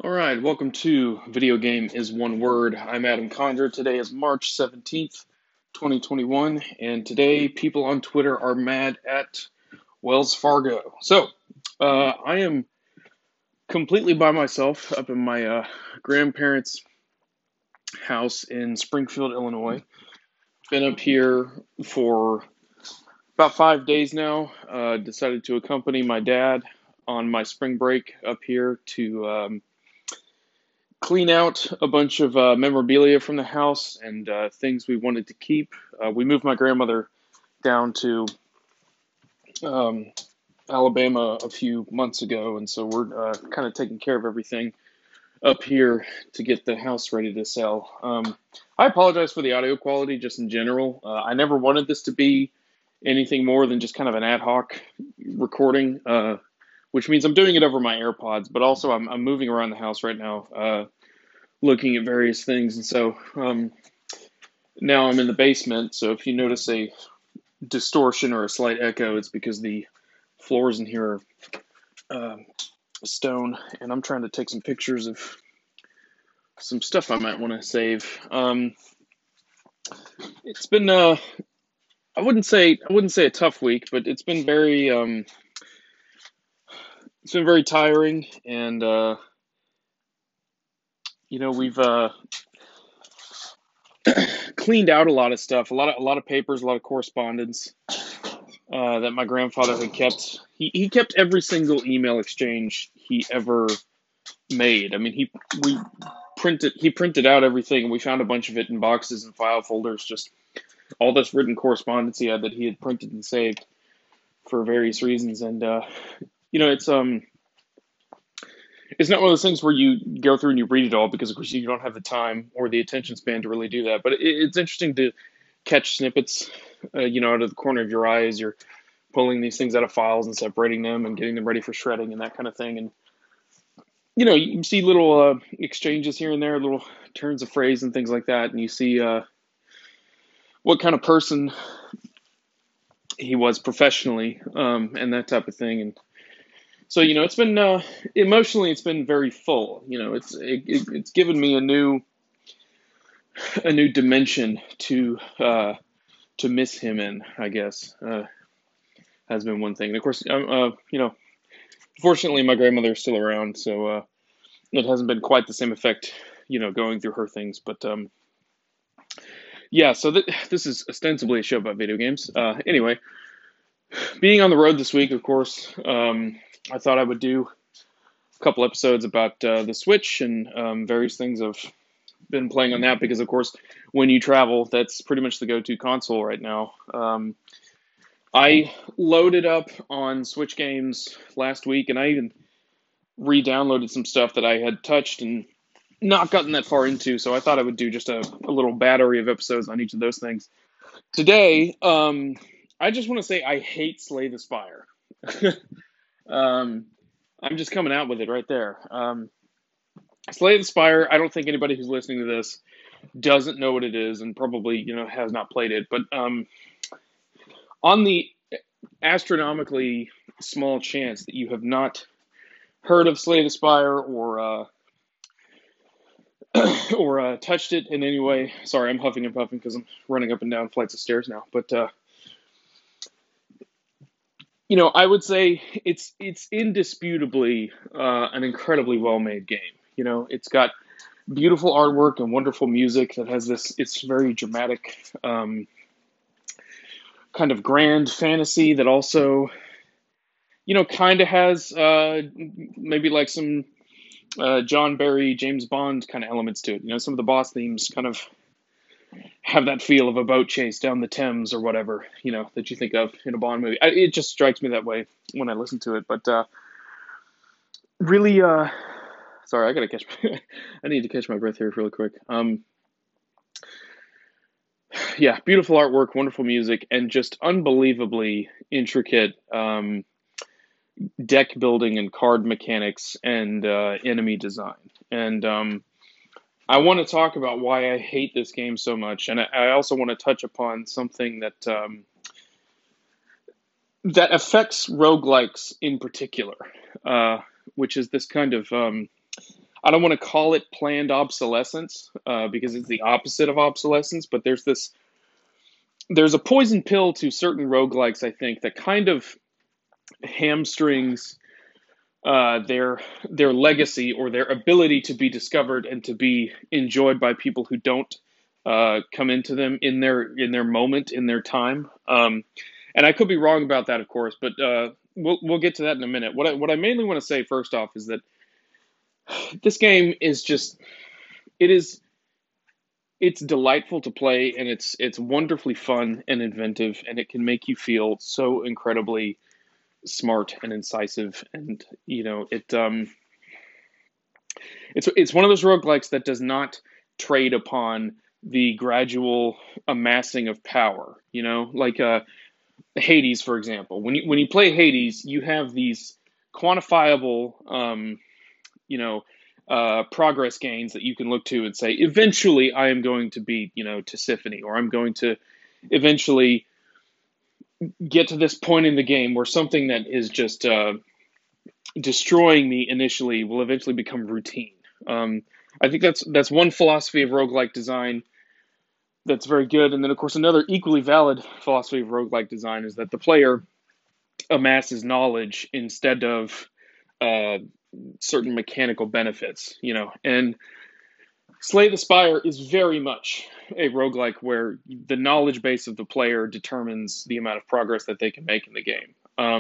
All right, welcome to Video Game is One Word. I'm Adam Condra. Today is March 17th, 2021, and today people on Twitter are mad at Wells Fargo. I am completely by myself up in my grandparents' house in Springfield, Illinois. Been up here for about 5 days now. Decided to accompany my dad on my spring break up here to clean out a bunch of memorabilia from the house and things we wanted to keep. We moved my grandmother down to um, Alabama a few months ago, and so we're kind of taking care of everything up here to get the house ready to sell. I apologize for the audio quality just in general. I never wanted this to be anything more than just kind of an ad hoc recording, which means I'm doing it over my AirPods, but also I'm moving around the house right now, looking at various things. And so now I'm in the basement. So if you notice a distortion or a slight echo, it's because the floors in here are stone. And I'm trying to take some pictures of some stuff I might want to save. It's been I wouldn't say a tough week, but it's been very tiring, and we've cleaned out a lot of stuff, a lot of papers, a lot of correspondence that my grandfather had kept. He kept every single email exchange he ever made. I mean, he printed out everything, and we found a bunch of it in boxes and file folders, just all this written correspondence he had that he had printed and saved for various reasons. And it's not one of those things where you go through and you read it all, because of course you don't have the time or the attention span to really do that. But it's interesting to catch snippets, out of the corner of your eye as you're pulling these things out of files and separating them and getting them ready for shredding and that kind of thing. And you see little exchanges here and there, little turns of phrase and things like that, and you see what kind of person he was professionally, and that type of thing. And so, it's been emotionally, it's been very full. It's given me a new dimension to miss him in, I guess. Has been one thing. And of course, fortunately, my grandmother is still around, so it hasn't been quite the same effect, going through her things. But yeah, so this is ostensibly a show about video games. Anyway, being on the road this week, of course, I thought I would do a couple episodes about the Switch and various things I've been playing on that, because, of course, when you travel, that's pretty much the go-to console right now. I loaded up on Switch games last week, and I even re-downloaded some stuff that I had touched and not gotten that far into, so I thought I would do just a little battery of episodes on each of those things. Today, I just want to say I hate Slay the Spire. I'm just coming out with it right there. Slay the Spire, I don't think anybody who's listening to this doesn't know what it is, and probably, has not played it. But on the astronomically small chance that you have not heard of Slay the Spire or touched it in any way, sorry, I'm huffing and puffing because I'm running up and down flights of stairs now. But I would say it's indisputably an incredibly well-made game. It's got beautiful artwork and wonderful music that has it's very dramatic, kind of grand fantasy that also, kind of has maybe like some John Barry, James Bond kind of elements to it. Some of the boss themes kind of have that feel of a boat chase down the Thames or whatever, that you think of in a Bond movie. It just strikes me that way when I listen to it. But really, sorry, I need to catch my breath here really quick. Yeah, beautiful artwork, wonderful music, and just unbelievably intricate deck building and card mechanics and enemy design. And I want to talk about why I hate this game so much, and I also want to touch upon something that that affects roguelikes in particular, which is this kind of I don't want to call it planned obsolescence because it's the opposite of obsolescence, but there's a poison pill to certain roguelikes, I think, that kind of hamstrings their legacy or their ability to be discovered and to be enjoyed by people who don't come into them in their moment, in their time. And I could be wrong about that, of course, but we'll get to that in a minute. What I mainly want to say first off is that this game is just it is it's delightful to play, and it's wonderfully fun and inventive, and it can make you feel so incredibly smart and incisive. And it's one of those roguelikes that does not trade upon the gradual amassing of power, like Hades, for example. When you play Hades, you have these quantifiable progress gains that you can look to and say, eventually I am going to beat, Tisiphone, or I'm going to eventually get to this point in the game where something that is just destroying me initially will eventually become routine. I think that's one philosophy of roguelike design that's very good. And then, of course, another equally valid philosophy of roguelike design is that the player amasses knowledge instead of certain mechanical benefits, And Slay the Spire is very much a roguelike where the knowledge base of the player determines the amount of progress that they can make in the game.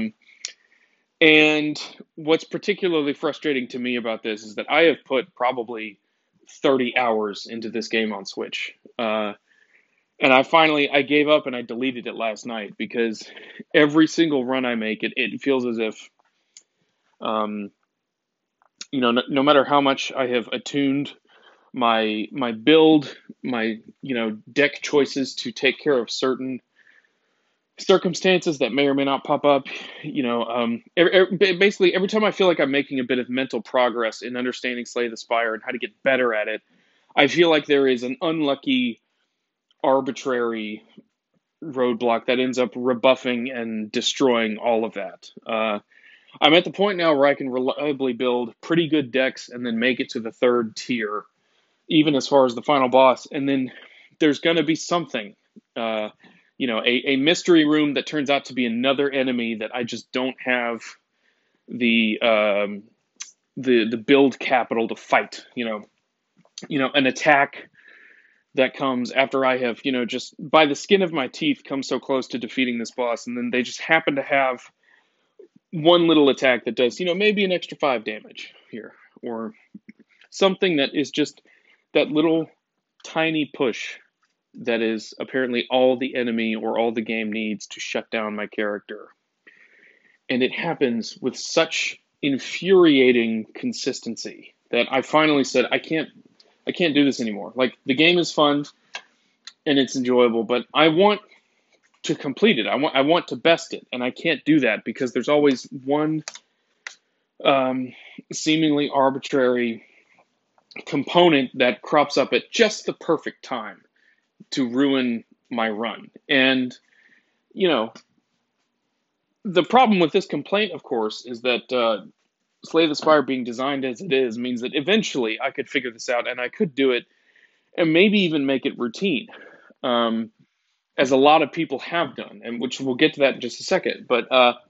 And what's particularly frustrating to me about this is that I have put probably 30 hours into this game on Switch. And I gave up and I deleted it last night because every single run I make, it feels as if, no matter how much I have attuned my build, my deck choices to take care of certain circumstances that may or may not pop up, basically every time I feel like I'm making a bit of mental progress in understanding Slay the Spire and how to get better at it, I feel like there is an unlucky, arbitrary roadblock that ends up rebuffing and destroying all of that. I'm at the point now where I can reliably build pretty good decks and then make it to the third tier, even as far as the final boss, and then there's going to be something, a mystery room that turns out to be another enemy that I just don't have the build capital to fight. An attack that comes after I have, just by the skin of my teeth, come so close to defeating this boss, and then they just happen to have one little attack that does, maybe an extra 5 damage here, or something that is just that little tiny push that is apparently all the enemy or all the game needs to shut down my character. And it happens with such infuriating consistency that I finally said, I can't do this anymore. Like, the game is fun and it's enjoyable, but I want to complete it. I want to best it, and I can't do that because there's always one seemingly arbitrary component that crops up at just the perfect time to ruin my run. And, the problem with this complaint, of course, is that Slay the Spire being designed as it is means that eventually I could figure this out and I could do it and maybe even make it routine, as a lot of people have done, and which we'll get to that in just a second. But,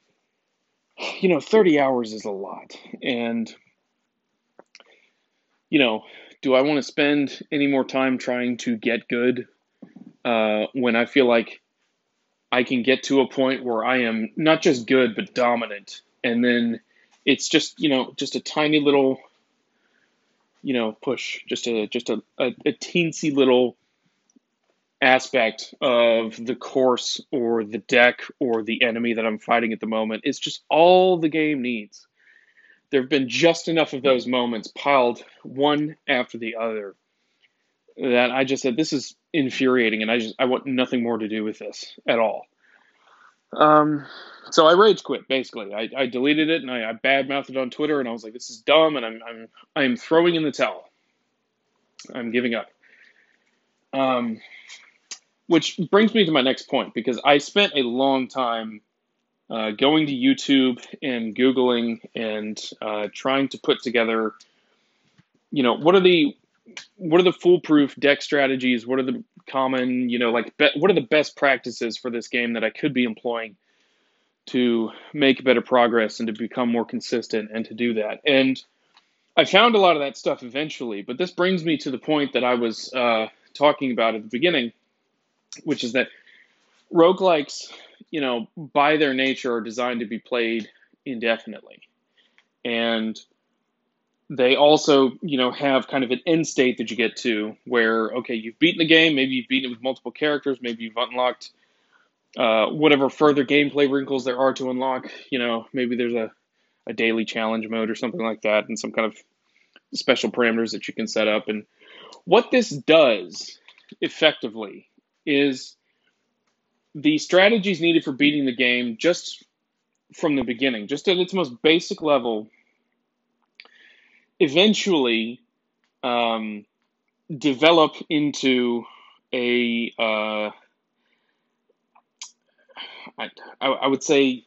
30 hours is a lot. And, do I want to spend any more time trying to get good when I feel like I can get to a point where I am not just good, but dominant? And then it's just, just a tiny little, push, just a teensy little aspect of the course or the deck or the enemy that I'm fighting at the moment. It's just all the game needs. There have been just enough of those moments piled one after the other that I just said, this is infuriating, and I want nothing more to do with this at all. So I rage quit, basically. I deleted it, and I badmouthed it on Twitter, and I was like, this is dumb, and I'm throwing in the towel. I'm giving up. Which brings me to my next point, because I spent a long time going to YouTube and Googling and trying to put together what are the foolproof deck strategies? What are the common, what are the best practices for this game that I could be employing to make better progress and to become more consistent and to do that? And I found a lot of that stuff eventually, but this brings me to the point that I was talking about at the beginning, which is that roguelikes, by their nature are designed to be played indefinitely. And they also, have kind of an end state that you get to where, okay, you've beaten the game, maybe you've beaten it with multiple characters, maybe you've unlocked whatever further gameplay wrinkles there are to unlock. Maybe there's a daily challenge mode or something like that, and some kind of special parameters that you can set up. And what this does effectively is the strategies needed for beating the game just from the beginning, just at its most basic level, eventually develop into I would say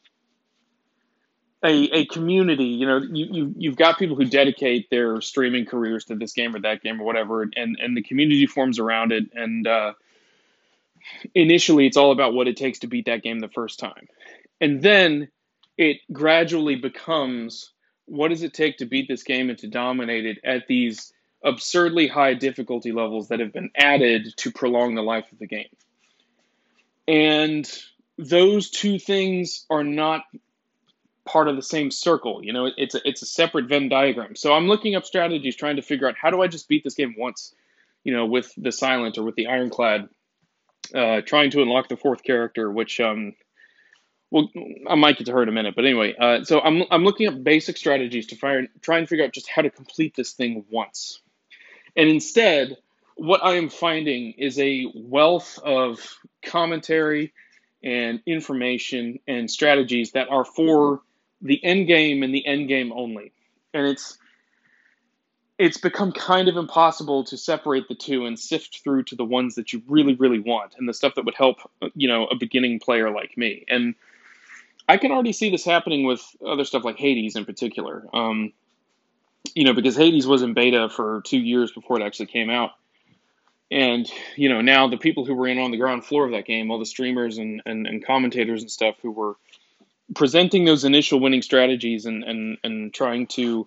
a community. You've got people who dedicate their streaming careers to this game or that game or whatever, and the community forms around it. And initially, it's all about what it takes to beat that game the first time, and then it gradually becomes, what does it take to beat this game and to dominate it at these absurdly high difficulty levels that have been added to prolong the life of the game. And those two things are not part of the same circle. It's a separate Venn diagram. So I'm looking up strategies, trying to figure out, how do I just beat this game once, with the Silent or with the Ironclad, trying to unlock the fourth character, which well, I might get to her in a minute, but anyway, so I'm looking up basic strategies to try and figure out just how to complete this thing once. And instead, what I am finding is a wealth of commentary and information and strategies that are for the end game and the end game only. And it's become kind of impossible to separate the two and sift through to the ones that you really, really want, and the stuff that would help, a beginning player like me. And I can already see this happening with other stuff like Hades in particular. Because Hades was in beta for 2 years before it actually came out. And, now the people who were on the ground floor of that game, all the streamers and commentators and stuff who were presenting those initial winning strategies and trying to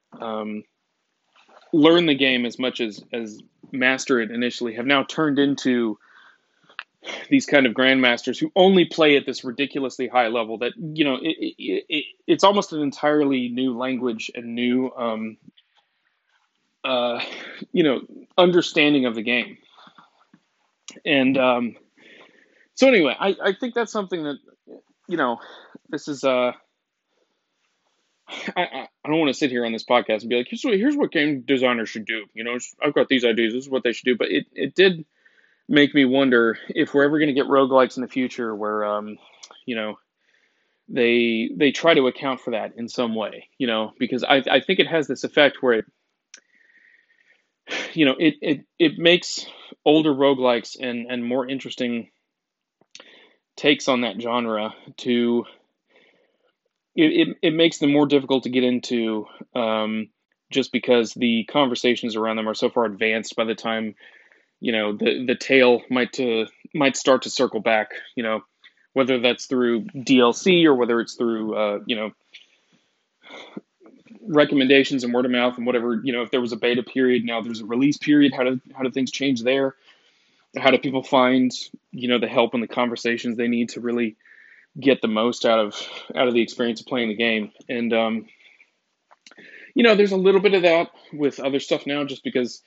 learn the game as much as master it initially, have now turned into these kind of grandmasters who only play at this ridiculously high level that, it's almost an entirely new language and new, understanding of the game. And so anyway, I think that's something that, this is, I don't want to sit here on this podcast and be like, here's what game designers should do. I've got these ideas. This is what they should do. But it did make me wonder if we're ever going to get roguelikes in the future where, they try to account for that in some way, because I think it has this effect where it makes older roguelikes and more interesting takes on that genre to, it makes them more difficult to get into, just because the conversations around them are so far advanced by the time, the tale might start to circle back, whether that's through DLC or whether it's through, recommendations and word of mouth and whatever. If there was a beta period, now there's a release period. How do things change there? How do people find, the help and the conversations they need to really get the most out of the experience of playing the game? And there's a little bit of that with other stuff now, just because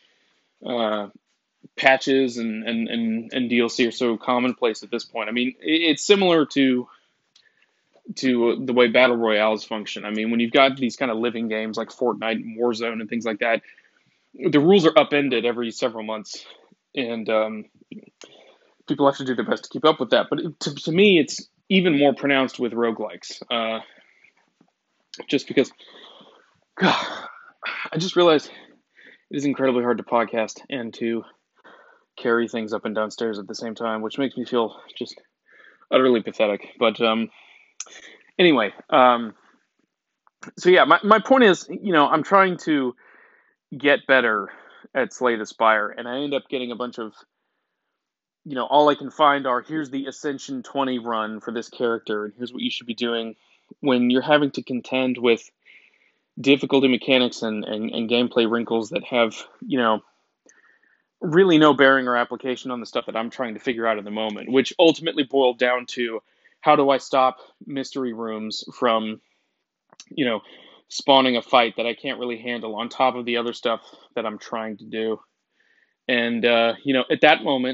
patches and DLC are so commonplace at this point. I mean, it's similar to the way battle royales function. I mean, when you've got these kind of living games like Fortnite and Warzone and things like that, the rules are upended every several months, and people have to do their best to keep up with that. But to me, it's even more pronounced with roguelikes, just because, God, I just realized it is incredibly hard to podcast and to carry things up and downstairs at the same time, which makes me feel just utterly pathetic. But anyway, so yeah, my point is, I'm trying to get better at Slay the Spire, and I end up getting a bunch of, all I can find are, here's the Ascension 20 run for this character, and here's what you should be doing when you're having to contend with difficulty mechanics and gameplay wrinkles that have, really no bearing or application on the stuff that I'm trying to figure out in the moment, which ultimately boiled down to, how do I stop mystery rooms from, you know, spawning a fight that I can't really handle on top of the other stuff that I'm trying to do. And, at that moment,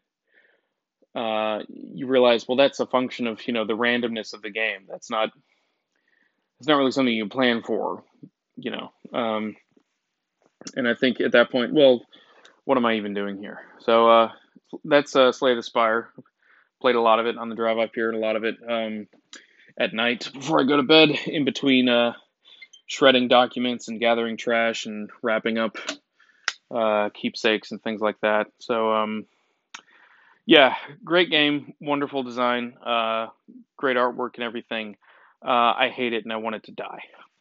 you realize, well, that's a function of, the randomness of the game. It's not really something you plan for, you know. And I think at that point, well, what am I even doing here? So that's Slay the Spire. Played a lot of it on the drive up here, and a lot of it at night before I go to bed, in between shredding documents and gathering trash and wrapping up keepsakes and things like that. So yeah, great game, wonderful design, great artwork and everything. I hate it and I want it to die.